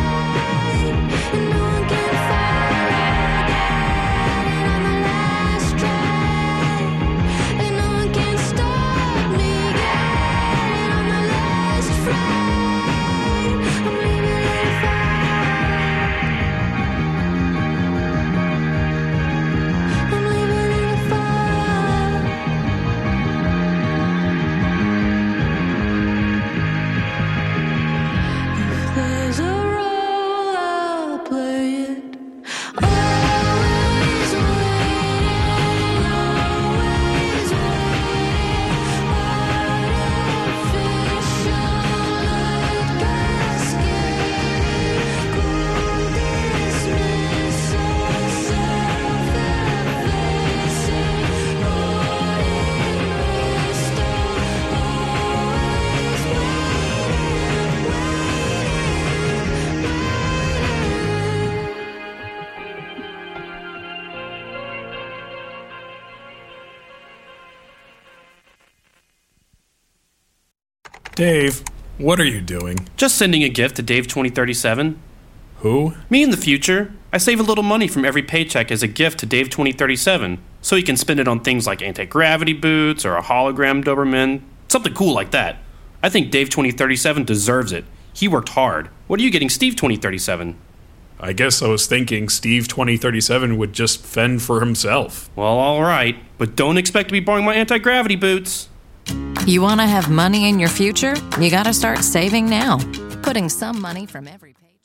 Dave, what are you doing? Just sending a gift to Dave 2037. Who? Me in the future. I save a little money from every paycheck as a gift to Dave 2037, so he can spend it on things like anti-gravity boots or a hologram Doberman, something cool like that. I think Dave 2037 deserves it. He worked hard. What are you getting Steve 2037? I guess I was thinking Steve 2037 would just fend for himself. Well, all right, but don't expect to be borrowing my anti-gravity boots. You want to have money in your future? You got to start saving now. Putting some money from every paycheck.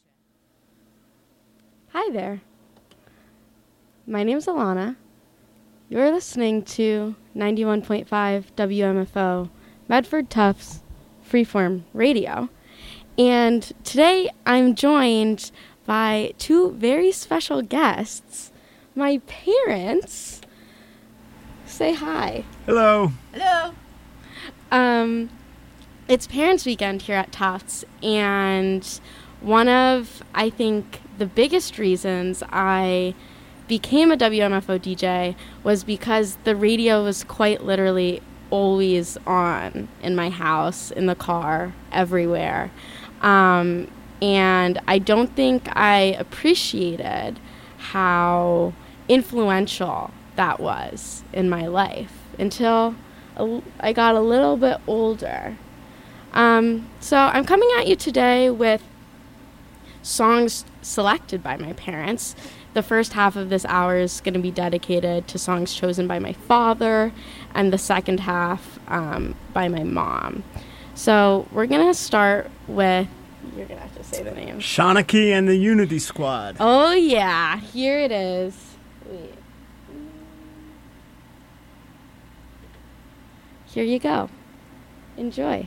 Hi there. My name's Alana. You're listening to 91.5 WMFO, Medford Tufts Freeform Radio. And today I'm joined by two very special guests. My parents. Say hi. Hello. Hello. It's Parents' Weekend here at Tufts, and one of, I think, the biggest reasons I became a WMFO DJ was because the radio was quite literally always on in my house, in the car, everywhere. And I don't think I appreciated how influential that was in my life until I got a little bit older. So I'm coming at you today with songs selected by my parents. The first half of this hour is going to be dedicated to songs chosen by my father, and the second half by my mom. So we're going to start with, you're going to have to say the name. Shawnee and the Unity Squad. Oh yeah, here it is. Wait. Here you go. Enjoy.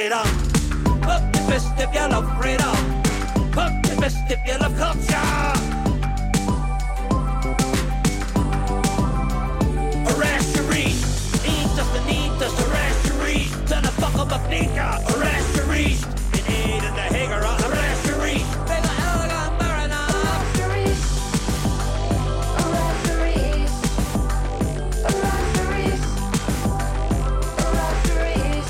freedom. Pump your fist if you love freedom. Pump your fist if you love culture. Arrest your reach. Need us to arrest your reach. Turn the fuck up a flicker. Arrest your reach. It ain't in the Hager. Arrest your reach. Big elegant mariner. Arrest your reach. Arrest your reach. Arrest your reach. Arrest your reach.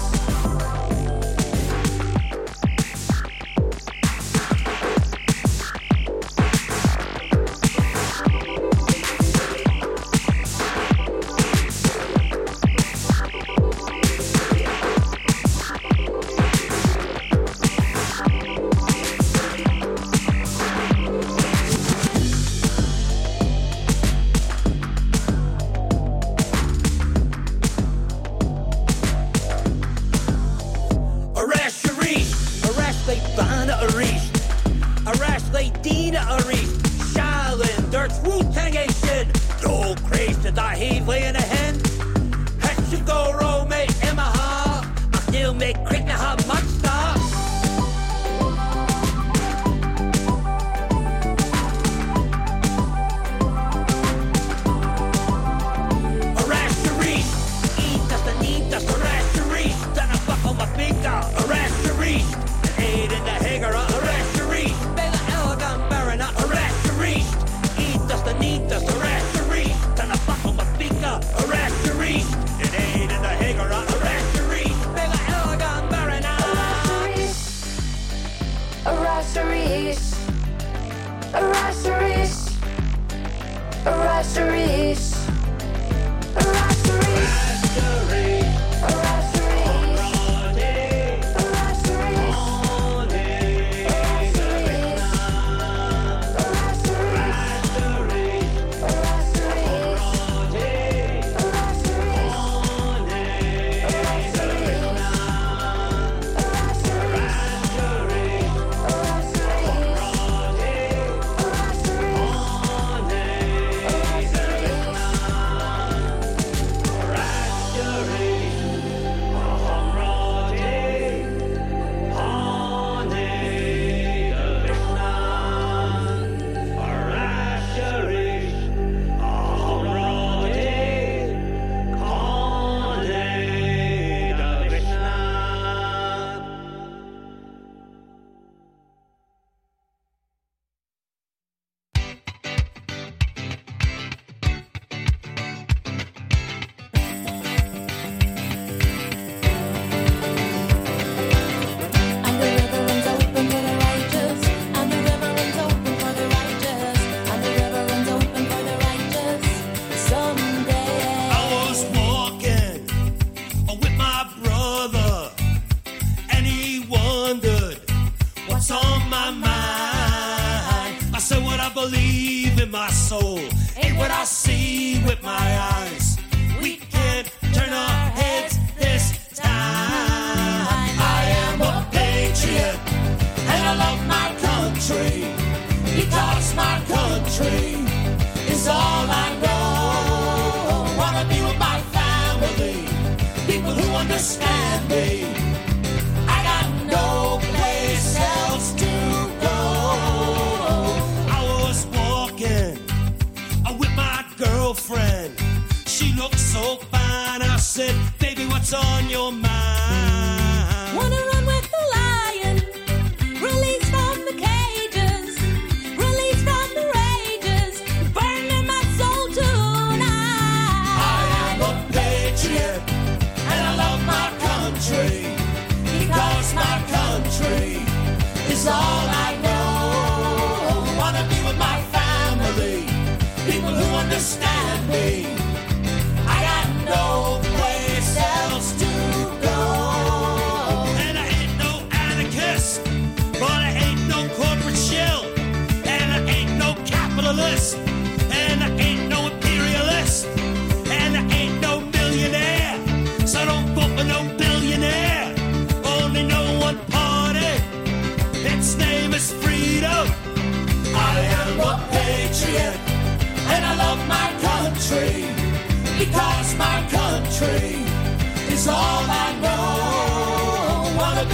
Because my country is all I know. Wanna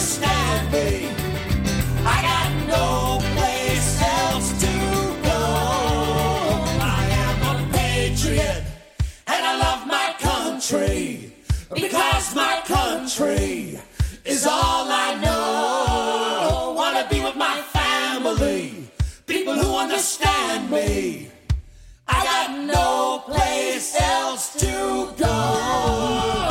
understand me. I got no place else to go. I am a patriot and I love my country because my country is all I know. Wanna be with my family, people who understand me. I got no place else to go.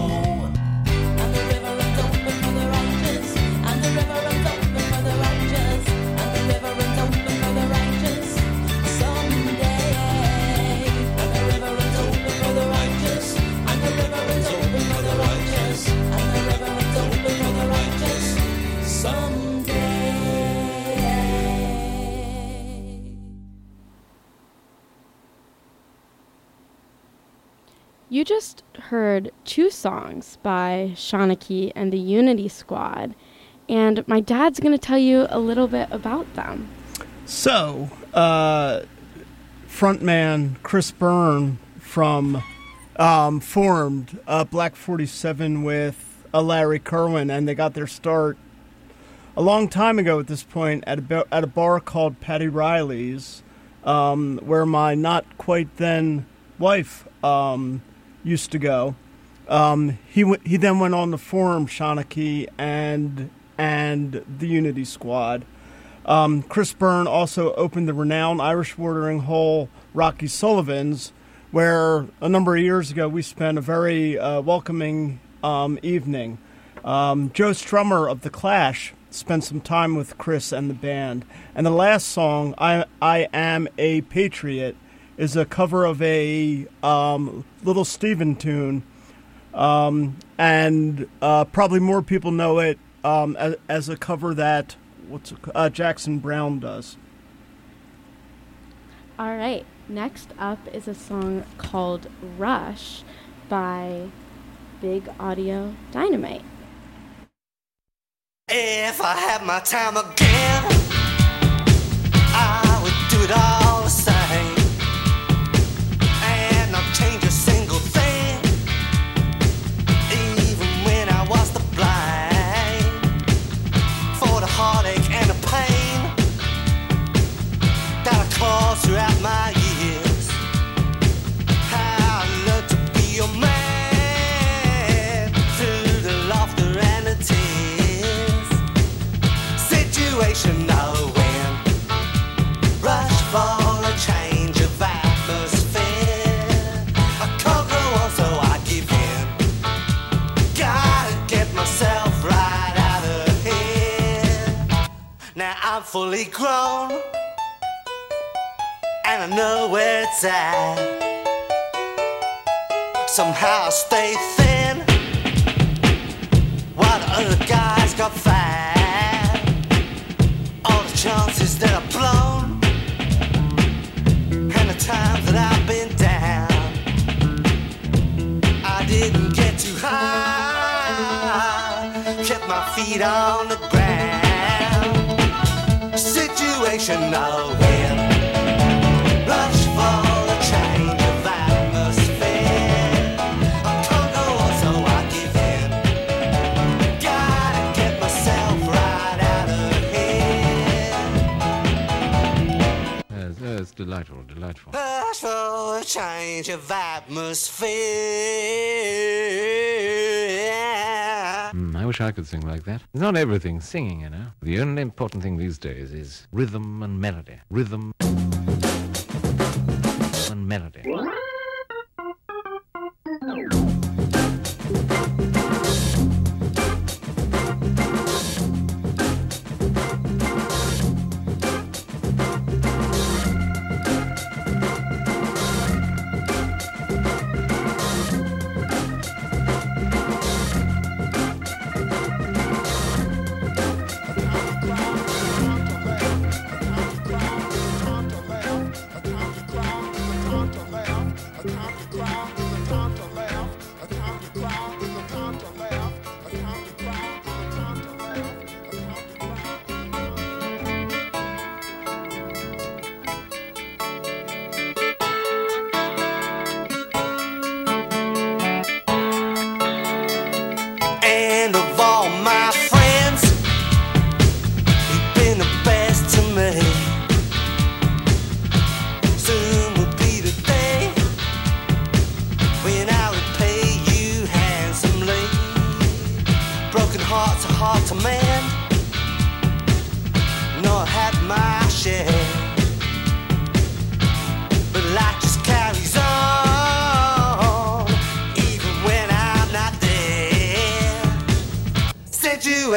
You just heard two songs by Shawnee and the Unity Squad, and my dad's going to tell you a little bit about them. So, frontman Chris Byrne from formed Black 47 with Larry Kerwin, and they got their start a long time ago at this point at a bar called Patty Riley's, where my not quite then wife used to go. He then went on to form Shawnee and the Unity Squad. Chris Byrne also opened the renowned Irish watering hole Rocky Sullivan's, where a number of years ago we spent a very welcoming evening. Joe Strummer of The Clash spent some time with Chris and the band. And the last song, I Am a Patriot, is a cover of a Little Steven tune. And probably more people know it as a cover that Jackson Browne does. All right, next up is a song called Rush by Big Audio Dynamite. If I had my time again, I would do it all the same, and not change a single thing, even when I was the blind, for the heartache and the pain that I caused throughout my years. How I learned to be a man through the laughter and the tears. Situation now when rush for a change of atmosphere. I can't go on, so I give in. Gotta get myself right out of here. Now I'm fully grown, and I know where it's at. Somehow I stay thin, while the other guys got fat. Chances that I've blown, and the times that I've been down, I didn't get too high, kept my feet on the ground. Situation now when rush for a change of atmosphere. I can't go on, so I give in. Gotta get myself right out of It's delightful, delightful. rush for a change of atmosphere. I wish I could sing like that. It's not everything singing, you know. The only important thing these days is rhythm and melody. Rhythm and melody.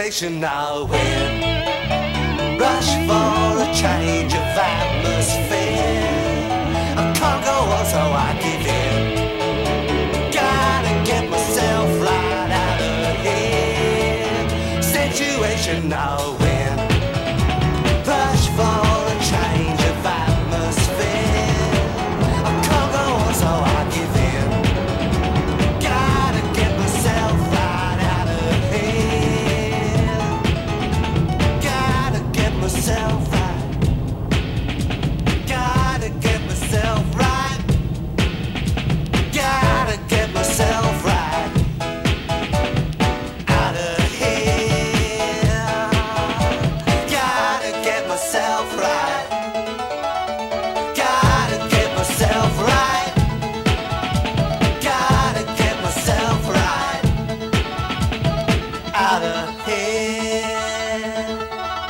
situation now when rush for a change of atmosphere. I can't go on, so I give in. Gotta get myself right out of here. Situation now when rush for a change of atmosphere. I can't go on, so I give in. Gotta get myself right out of here. Gotta get myself right. Gotta get myself right. Gotta get myself right. Out of here. Gotta get myself right. Gotta get myself right. Gotta get myself right. Out of here.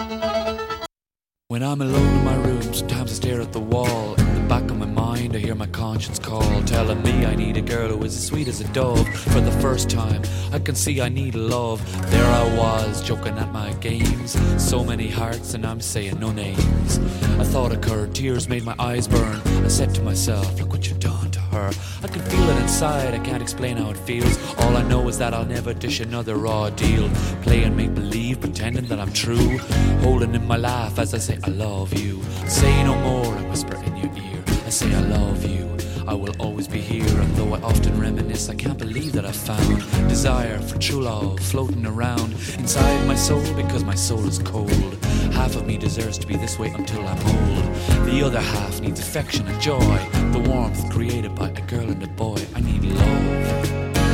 When I'm alone in my room, sometimes I stare at the wall. In the back of my mind, I hear my conscience call, telling me I need a girl who is as sweet as a dove. For the first time, I can see I need love. There I was, joking at my games. So many hearts and I'm saying no names. A thought occurred, tears made my eyes burn. I said to myself, look what you've done to her. I can feel it inside, I can't explain how it feels. All I know is that I'll never dish another raw deal. Playing make-believe, pretending that I'm true. Holding in my laugh as I say I love you. Say no more, I whisper in your ear. I say I love you, I will always be here. And though I often reminisce, I can't believe that I found desire for true love floating around inside my soul, because my soul is cold. Half of me deserves to be this way until I'm old. The other half needs affection and joy, the warmth created by a girl and a boy. I need love.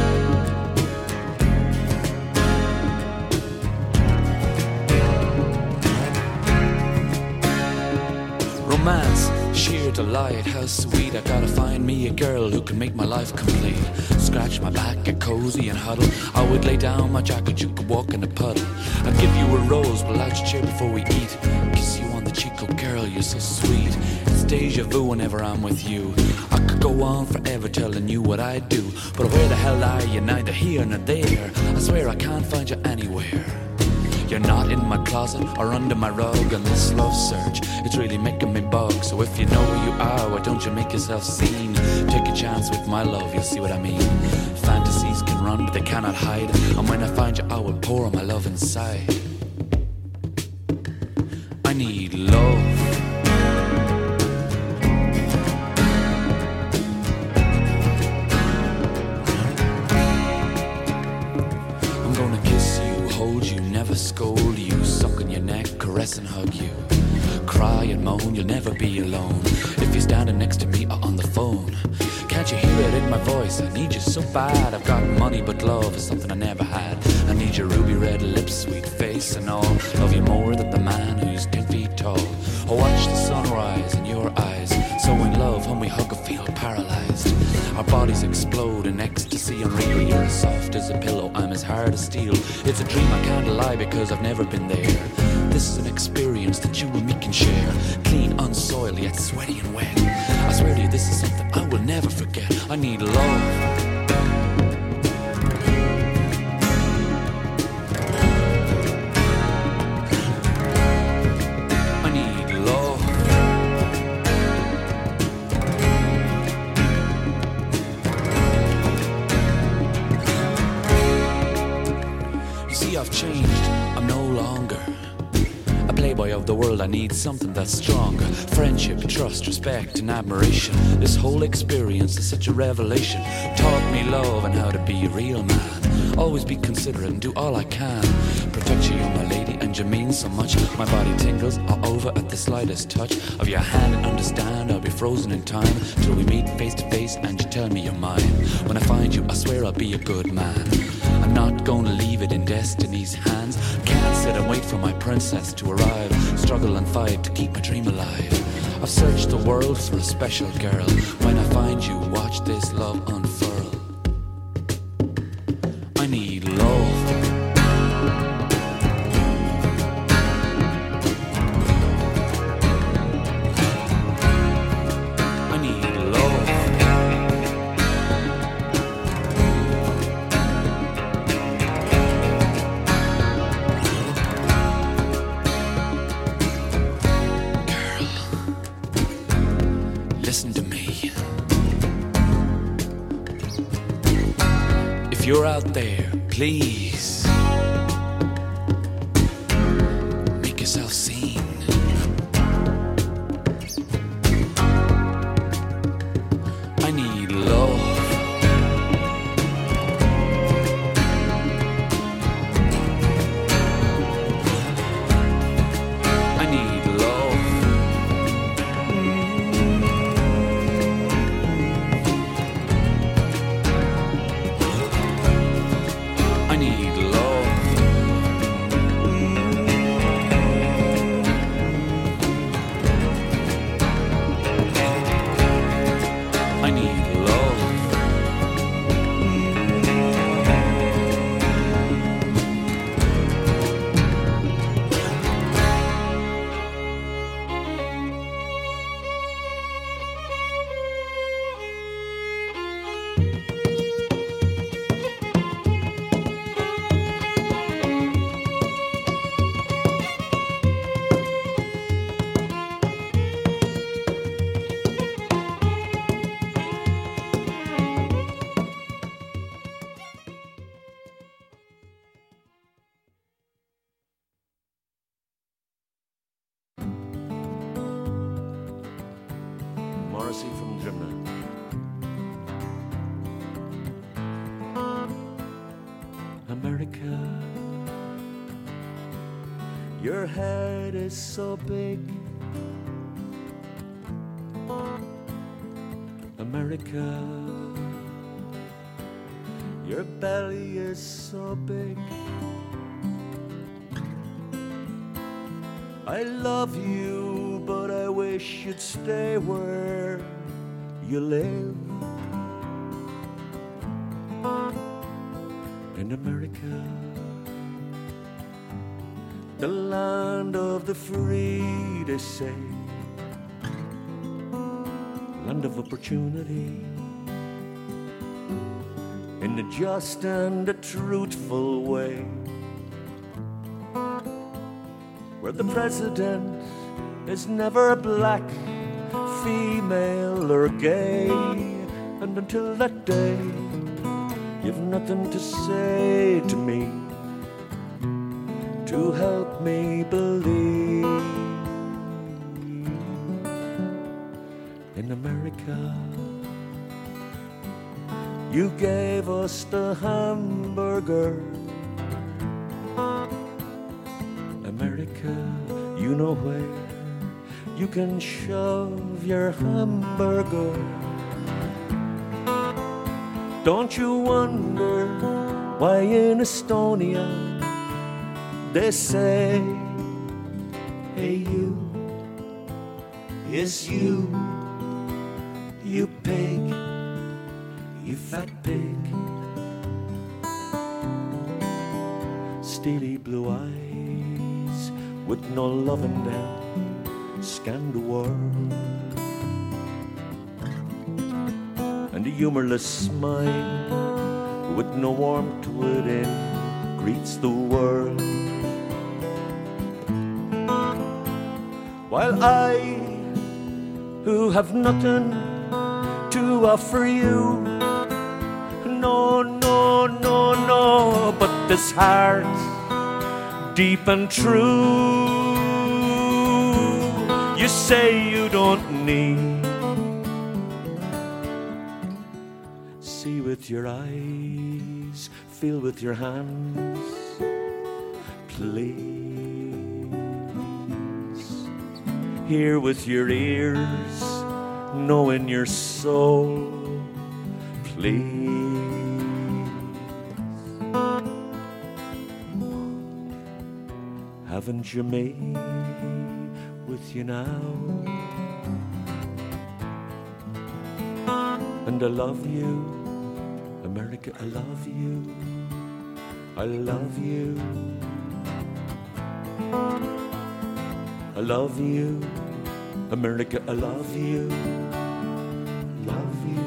Romance, sheer delight, how sweet. I gotta find me a girl who can make my life complete. Scratch my back, get cozy and huddle. I would lay down my jacket, you could walk in a puddle. I'd give you a rose, we'll light your chair before we eat. Kiss you on the cheek, oh girl, you're so sweet. It's deja vu whenever I'm with you. I could go on forever telling you what I do, but where the hell are you? Neither here nor there. I swear I can't find you anywhere. You're not in my closet or under my rug on this love search. It's really making me bug. So if you know where you are, why don't you make yourself seen? Take a chance with my love, you'll see what I mean. Fantasies can run, but they cannot hide. And when I find you, I will pour my love inside. I need love. Scold you, suck on your neck, caress and hug you. Cry and moan, you'll never be alone if you're standing next to me or on the phone. Can't you hear it in my voice? I need you so bad. I've got money, but love is something I never had. I need your ruby red lips, sweet face and all. Love you more than the man who's 10 feet tall. Oh, watch the sunrise in your eyes. So in love, when we hug, I feel paralyzed. Our bodies explode in ecstasy unreal. You're as soft as a pillow, I'm as hard as steel. It's a dream I can't lie because I've never been there. This is an experience that you and me can share. Clean, unsoiled, yet sweaty and wet. I swear to you, this is something I will never forget. I need love. I've changed, I'm no longer a playboy of the world. I need something that's stronger. Friendship, trust, respect and admiration. This whole experience is such a revelation. Taught me love and how to be a real man. Always be considerate and do all I can. Protect you, my lady, and you mean so much. My body tingles all over at the slightest touch of your hand, and understand I'll be frozen in time till we meet face to face and you tell me you're mine. When I find you, I swear I'll be a good man. I'm not gonna leave it in destiny's hands. Can't sit and wait for my princess to arrive. Struggle and fight to keep my dream alive. I've searched the world for a special girl. When I find you, watch this love unfurl. I need love. listen to me. If you're out there, please make yourself seen. I need love. I need love. I need love. I need love. Morrissey from Drimnagh. America, your head is so big. America, your belly is so big. I love you, but I wish you'd stay where you live. In America, the land of the free, they say, land of opportunity, in the just and the truthful way, where the president is never black, female or gay, and until that day you've nothing to say to me to help me believe. In America, you gave us the hamburger. America, you know where you can shove your hamburger. Don't you wonder why in Estonia they say, hey you, yes you, you pig, you fat pig. Steely blue eyes with no love in them scan the world, and a humorless smile with no warmth within greets the world. While I, who have nothing to offer you, no, no, no, no, but this heart, deep and true, you say you don't need. See with your eyes, feel with your hands, please. Hear with your ears, know in your soul, please. Haven't you me with you now? And I love you, America, I love you, I love you, I love you, America, I love you, love you.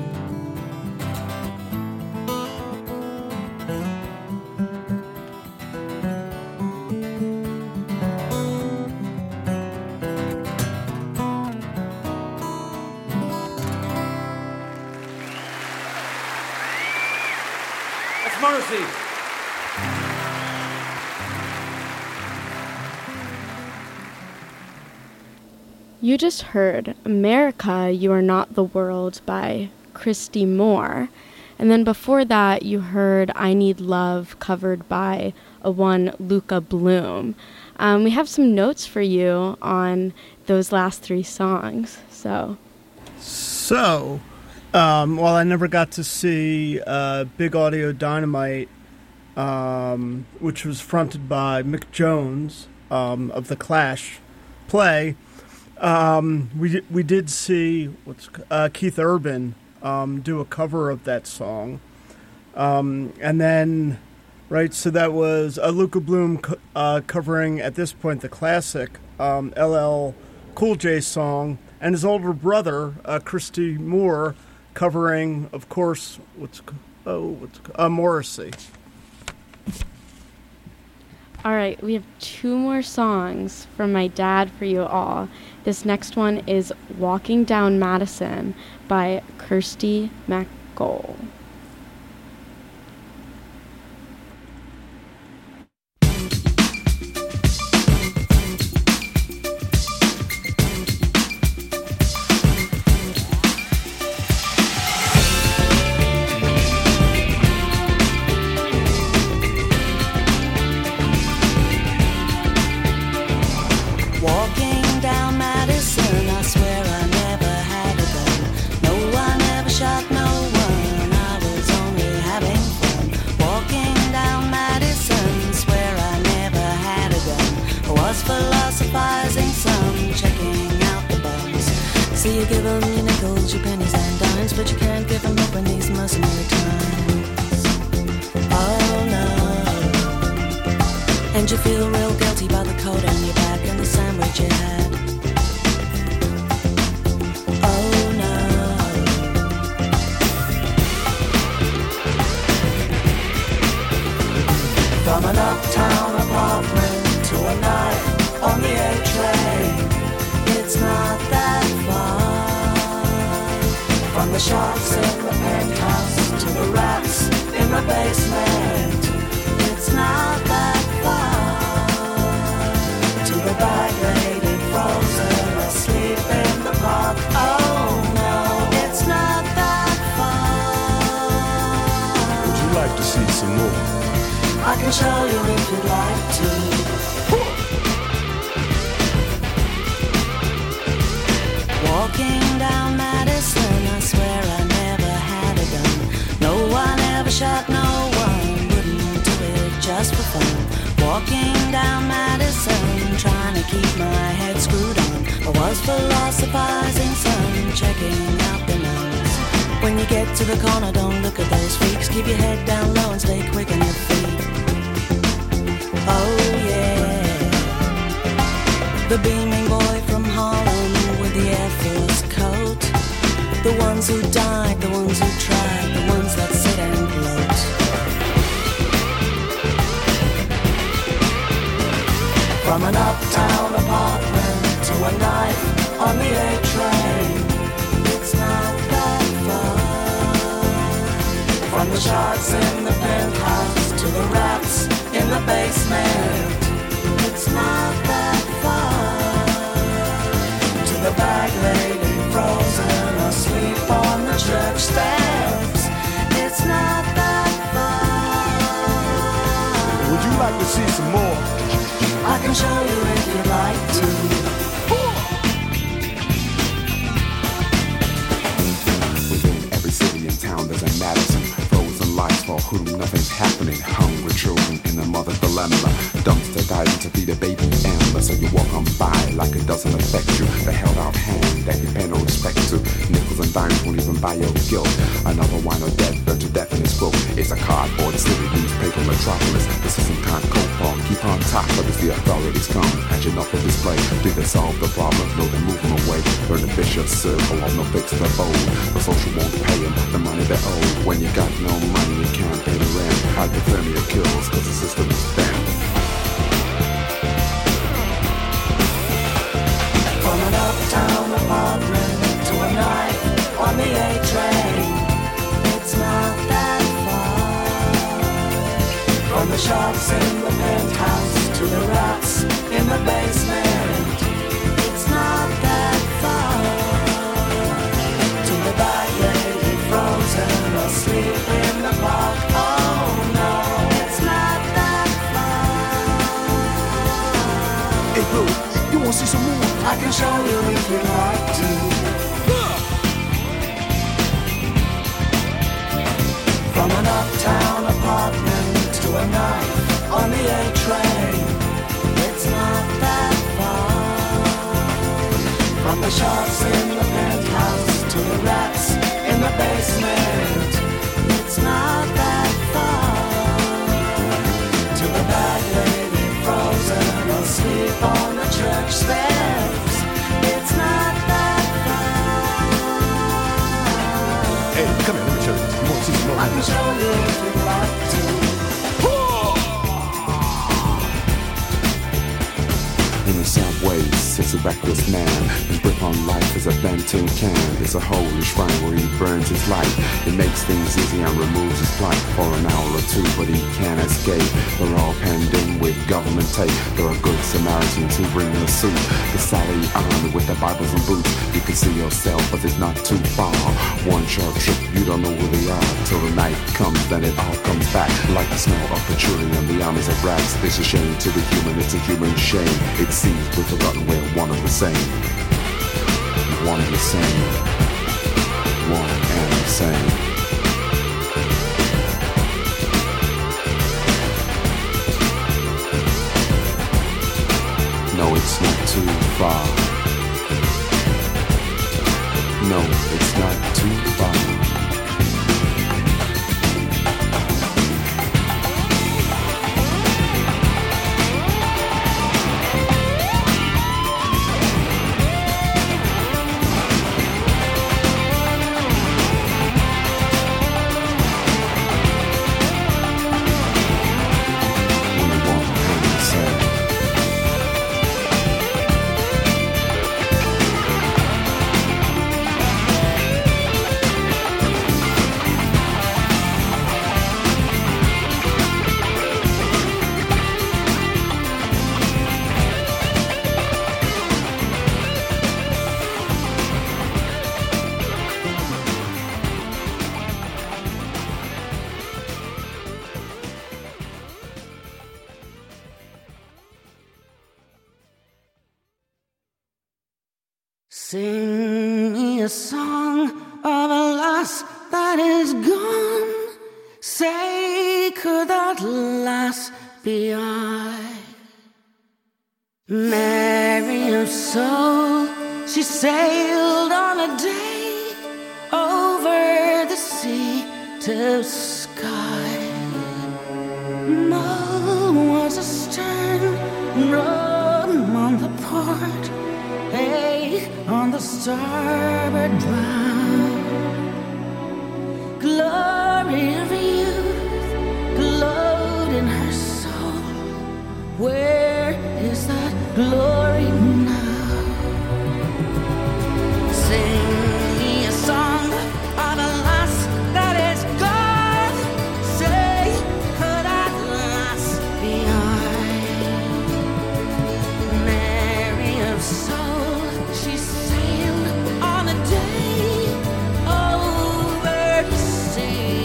Morrissey. You just heard America, You Are Not the World by Christy Moore. And then before that, you heard I Need Love covered by a one Luca Bloom. We have some notes for you on those last three songs. So, while I never got to see Big Audio Dynamite, which was fronted by Mick Jones of The Clash, play, we did see Keith Urban do a cover of that song, and then so that was Luca Bloom covering at this point the classic LL Cool J song, and his older brother Christy Moore covering, of course, Morrissey. all right, we have two more songs from my dad for you all. This next one is Walking Down Madison by Kirsty MacColl. You give them your nickels, your pennies and dimes, but you can't give them up in these mercenary times. Oh no. And you feel real guilty about the coat on your back and the sandwich you had. Oh no. From an uptown apartment to a night on the A train, it's not that far. From the shops in the penthouse to the rats in the basement, it's not that far. To the bag lady frozen asleep in the park, oh no, it's not that far. Would you like to see some more? I can show you if you'd like to. Walking down Madison, I swear I never had a gun. No one ever shot no one, wouldn't do it just for fun. Walking down Madison, trying to keep my head screwed on. I was philosophizing, some checking out the nuns. When you get to the corner, don't look at those freaks. Keep your head down low and stay quick on your feet. Oh yeah. The beaming boy from Harlem with the Air Force coat. The ones who died, the ones who tried, the ones that sit and gloat. From an uptown apartment to a night on the A train, it's not that far. From the sharks in the penthouse to the rats in the basement, it's not that far. To the bag lady frozen asleep on the church steps, it's not that far. Would you like to see some more? I can show you if you'd like to. Within every city and town there's a Madison. Frozen lights for whom nothing's happening. Hungry children in a mother's dilemma. Dumpster diving to feed a baby Amber. So you walk on by like it doesn't affect you. The held out hand that you pay no respect to. Nickels and dimes won't even buy your guilt. Another wine or death, burnt to death in its throat. It's a cardboard city, newspaper metropolis. This isn't kind of cold fall. Keep on top, but as the authorities come, catching up the display. Do they solve the problems? No, they move them away. Burn the vicious circle of no fix the bowl. The social won't pay them the money they owe. When you got no money, you can't pay the rent. Hypothermia kills, cause the system is bent. From an uptown apartment to a night on the A train, it's not that far. the sharks in the penthouse to the rats in the basement, it's not that far. To the bag lady frozen asleep in the park, oh no, it's not that far. Hey bro, you wanna see some more? I can show you if you like to. From an uptown apartment to a night on the A train, it's not that far. From the sharks in the penthouse to the rats in the basement, it's not that far. To the bag lady frozen asleep on the church steps, it's not that far. Hey, come here, let me show you. You want to see some more? I can show you if you'd like to. In the subway sits a reckless man. His grip on life is a bent tin can. There's a hole in his shrine where he burns his light. It makes things easy and removes his plight for an hour or two, but he can't escape. They're all penned in with government tape. There are good Samaritans who bring in a suit. The Sally armed with the Bibles and boots. You can see yourself, but it's not too far. One short trip, you don't know where they are. Till the night comes, then it all comes back. Like the smell of patchouli and the armies of rats. It's a shame to the human, it's a human shame. It seems we've forgotten we're one and the same. One and the same. One and the same. No, it's not too far. No, it's not too far. Sing me a song of a lass that is gone. Say, could that lass be I? Mary of soul, she sailed on a day over the sea to sky. Mull was astern, rum on the port, hey, on the starboard bow. Glory of youth glowed in her soul. Where is that glory now? Sing me a song of a lass that is gone. Say, could that lass be I? Mary of soul, she sailed on a day over the sea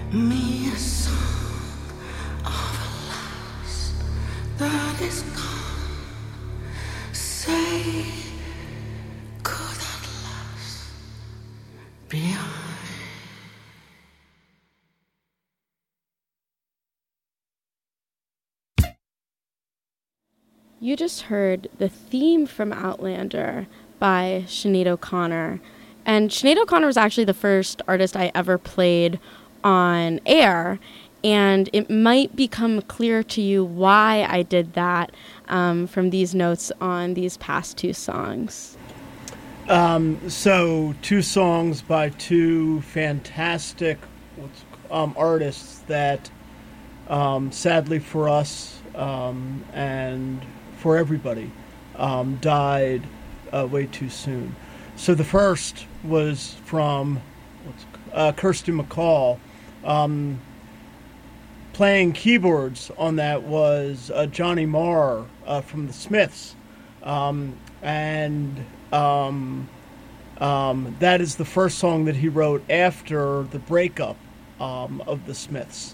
me a song of a loss that is gone. Say, could that loss be I? You just heard the theme from Outlander by Sinead O'Connor. And Sinead O'Connor was actually the first artist I ever played on air. And it might become clear to you why I did that from these notes on these past two songs. So, two songs by two fantastic artists that, sadly for us and for everybody, died way too soon. So the first was from Kirsty MacColl. Playing keyboards on that was Johnny Marr from the Smiths. And that is the first song that he wrote after the breakup of the Smiths.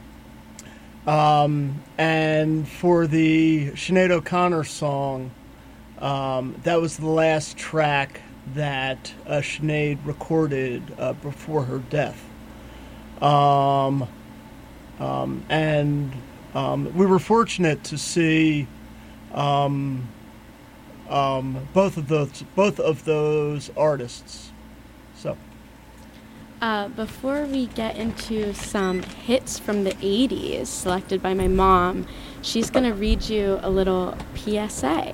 And for the Sinead O'Connor song, that was the last track that Sinead recorded before her death. And we were fortunate to see both of those artists. So. Before we get into some hits from the 80s selected by my mom, she's going to read you a little PSA.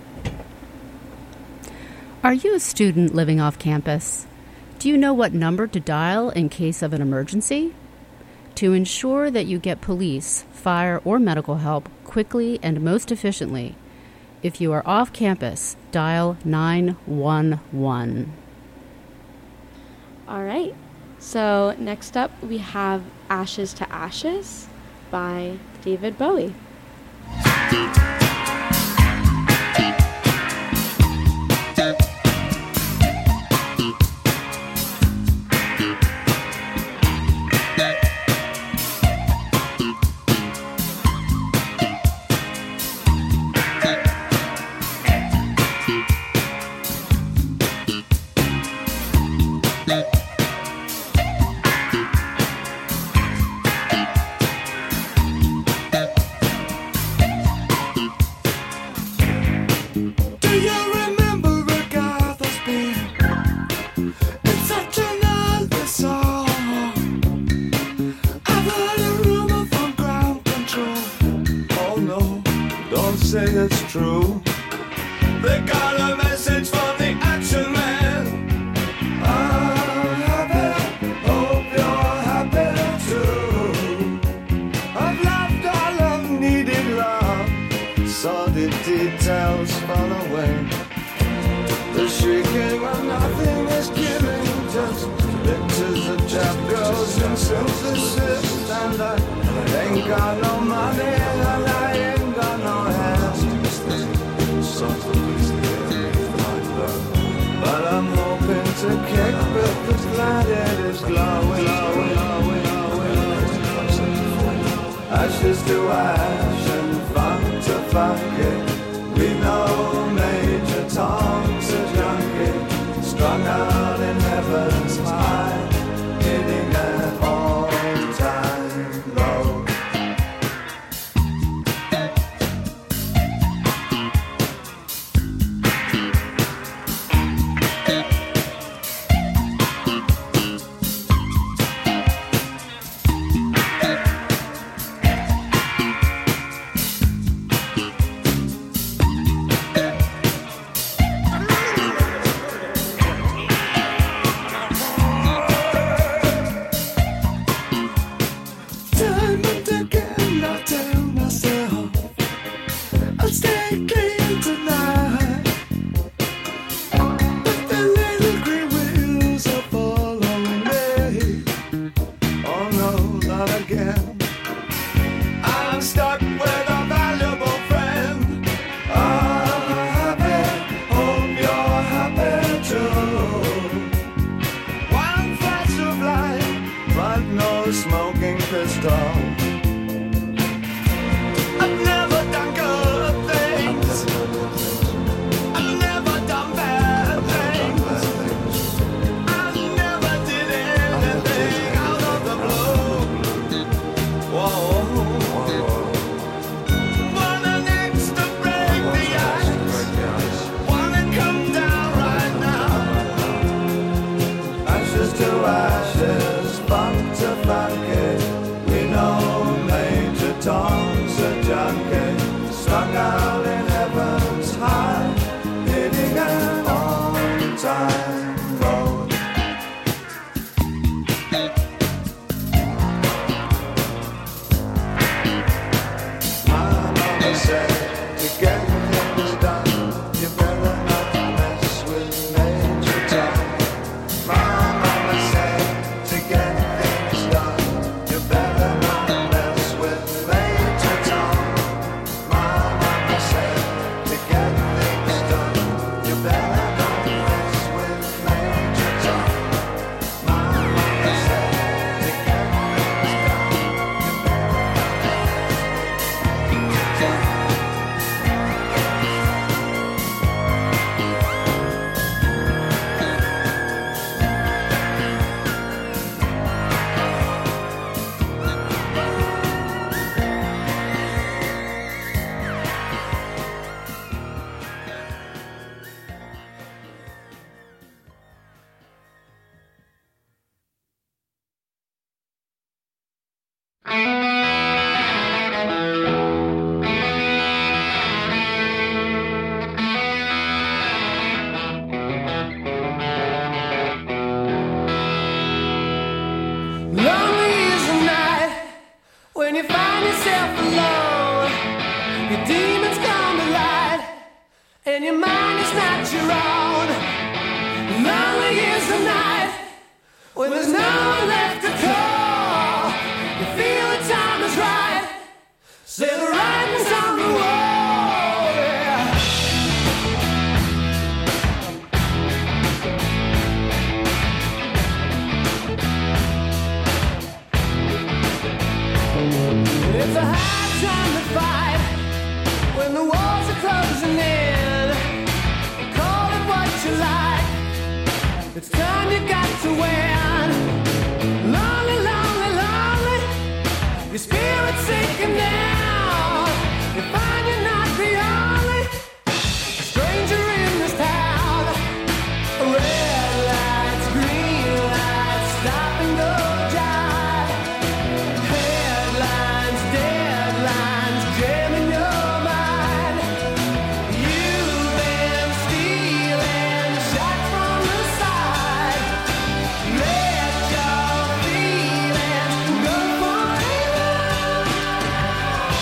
Are you a student living off campus? Do you know what number to dial in case of an emergency? To ensure that you get police, fire, or medical help quickly and most efficiently, if you are off campus, dial 911. All right. So next up, we have Ashes to Ashes by David Bowie. It's true. They got a message from the action man. I'm happy, hope you're happy too. I've loved all I've needed love, saw the details fall away. The shrieking when nothing is given, just pictures of chap girls and synthesis. And I ain't got no money and I ain't got no hands. But I'm hoping to kick with the planet is glowing. Ashes to ash and funk to funky. We know Major Tom's a junkie, strung out in heaven's high, hitting an all-time low. Smoke crystal. I've never done good things. I've never done bad things. I never did anything out of the blue. Whoa. Wanna next to break the ice. Wanna come down right now. Ashes to ashes, funk to funky. We know Major Tom's a junkie, strung out in heaven's high, hitting an on-time road. My mama said, to get things done, you better not mess with Major Tom. My mama said, to get things done, you better not mess with Major Tom. My mama said, to get things done, you better not mess with Major Tom. My mama said, to get things done, you better not Lonely is the night when you find yourself alone. Your demons come to light, and your mind is not your own. Lonely is the night when there's no one left to call. You feel the time is right, say the writing's on the wall. Yeah. It's a hard time to fight when the walls are closing in. Call it what you like, it's time you got to win. Lonely, lonely, lonely, your spirit's sinking down. You find you're not the only stranger in this town. Red lights, green lights, stop and go jive. Headlines, deadlines, jamming your mind. You've been stealing shots from the side. Let your feelings go forever.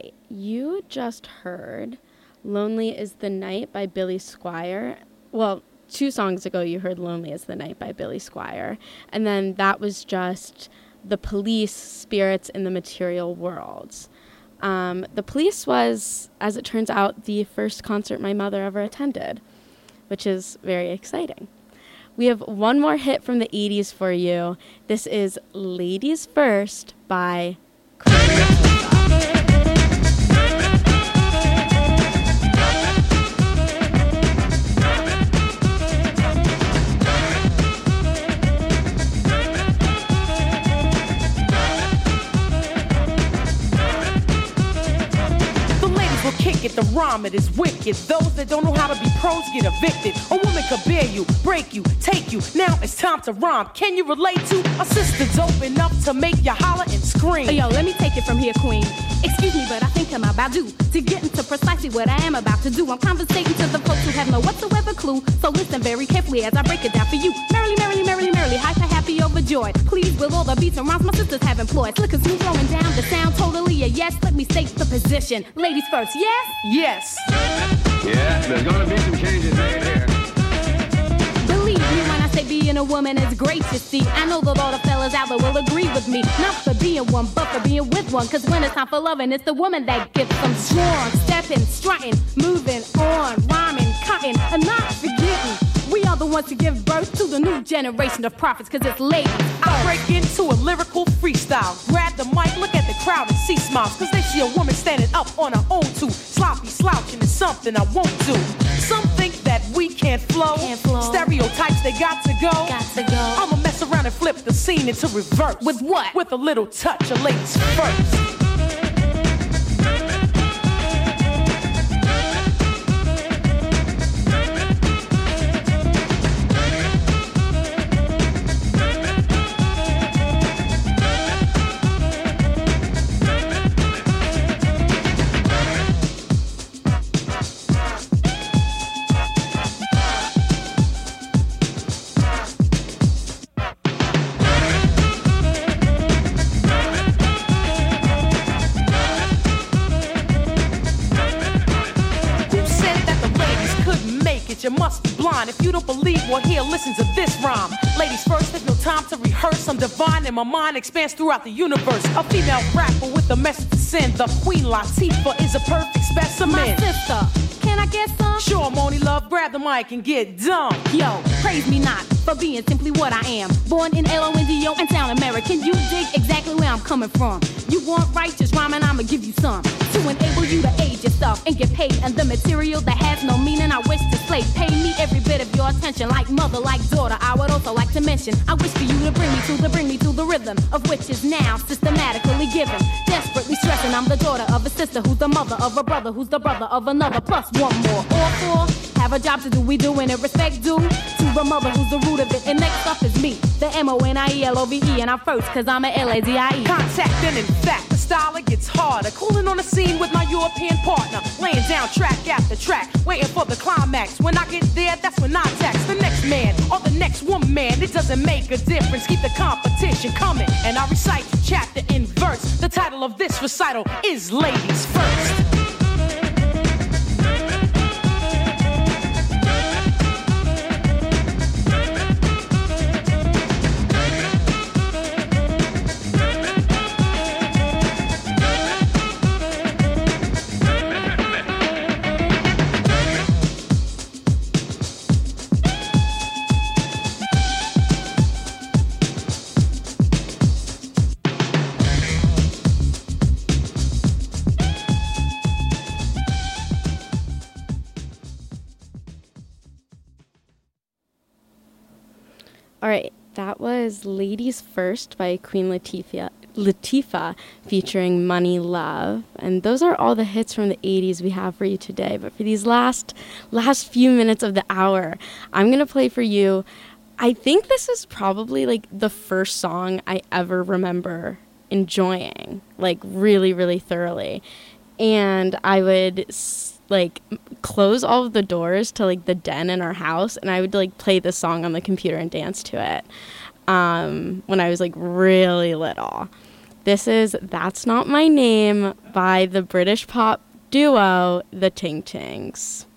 right, you just heard Lonely is the Night by Billy Squier. Well, 2 songs ago you heard Lonely is the Night by Billy Squier. And then that was just The Police, Spirits in the Material World. The Police was, as it turns out, the first concert my mother ever attended, which is very exciting. We have one more hit from the 80s for you. This is Ladies First by Queen Latifah. Kick it, the rhyme it is wicked. Those that don't know how to be pros get evicted. A woman could bear you, break you, take you. Now it's time to rhyme. Can you relate to a sister dope enough to make you holler and scream? Yo, let me take it from here, queen. Excuse me, but I think I'm about due to get into precisely what I am about to do. I'm conversating to the folks who have no whatsoever clue. So listen very carefully as I break it down for you. Merrily, merrily, merrily, merrily, hyper, happy, overjoyed. Pleased with all the beats and rhymes my sisters have employed. Slick and smooth throwing down the sound, totally a yes. Let me state the position. Ladies first, yes? Yes. Yeah, there's gonna be some changes made here. Believe me when I say being a woman is great, you see. I know that all the fellas out there will agree with me. Not for being one, but for being with one. Cause when it's time for loving, it's the woman that gets them strong. Stepping, strutting, moving on, rhyming, cutting, and not forgetting. We are the ones to give birth to the new generation of prophets, cause it's ladies first. I break into a lyrical freestyle. Grab the mic, look at the crowd and see smiles. Cause they see a woman standing up on her own too. Sloppy slouching is something I won't do. Some think that we can't flow. Stereotypes, they got to go. I'ma mess around and flip the scene into reverse. With what? With a little touch of ladies first. You must be blind if you don't believe well here listen to this rhyme. Ladies first, there's no time to rehearse. I'm divine and my mind expands throughout the universe. A female rapper with a message to send. The Queen Latifah is a perfect specimen. My sister, can I get some? Sure, Moni Love, grab the mic and get dumb. Yo, praise me not for being simply what I am. Born in L-O-N-D-O and sound American. You dig exactly where I'm coming from. You want righteous rhyme and I'ma give you some to enable you to age yourself and get paid. And the material that has no meaning I wish to slay. Pay me every bit of your attention, like mother, like daughter. I would also like to mention I wish for you to bring me to the rhythm of which is now systematically given. Desperately stressing I'm the daughter of a sister who's the mother of a brother who's the brother of another. Plus one more. All four have a job to do. We doing it respect due to the mother who's the root of it. And next up is me, the M-O-N-I-E-L-O-V-E. And I'm first cause I'm a L-A-D-I-E. Contact and in fact the style it gets harder. Cooling on the scene with my European partner. Laying down track after track. Waiting for the climax. When I get there, that's when I tax the next man or the next woman. It doesn't make a difference. Keep the competition coming. And I recite chapter and verse. The title of this recital is Ladies First. All right, that was Ladies First by Queen Latifah featuring Money Love. And those are all the hits from the 80s we have for you today. But for these last few minutes of the hour, I'm going to play for you. I think this is probably like the first song I ever remember enjoying, like really, really thoroughly. And I would like close all of the doors to like the den in our house, and I would like play this song on the computer and dance to it when I was like really little. This is That's Not My Name by the British pop duo The Ting Tings.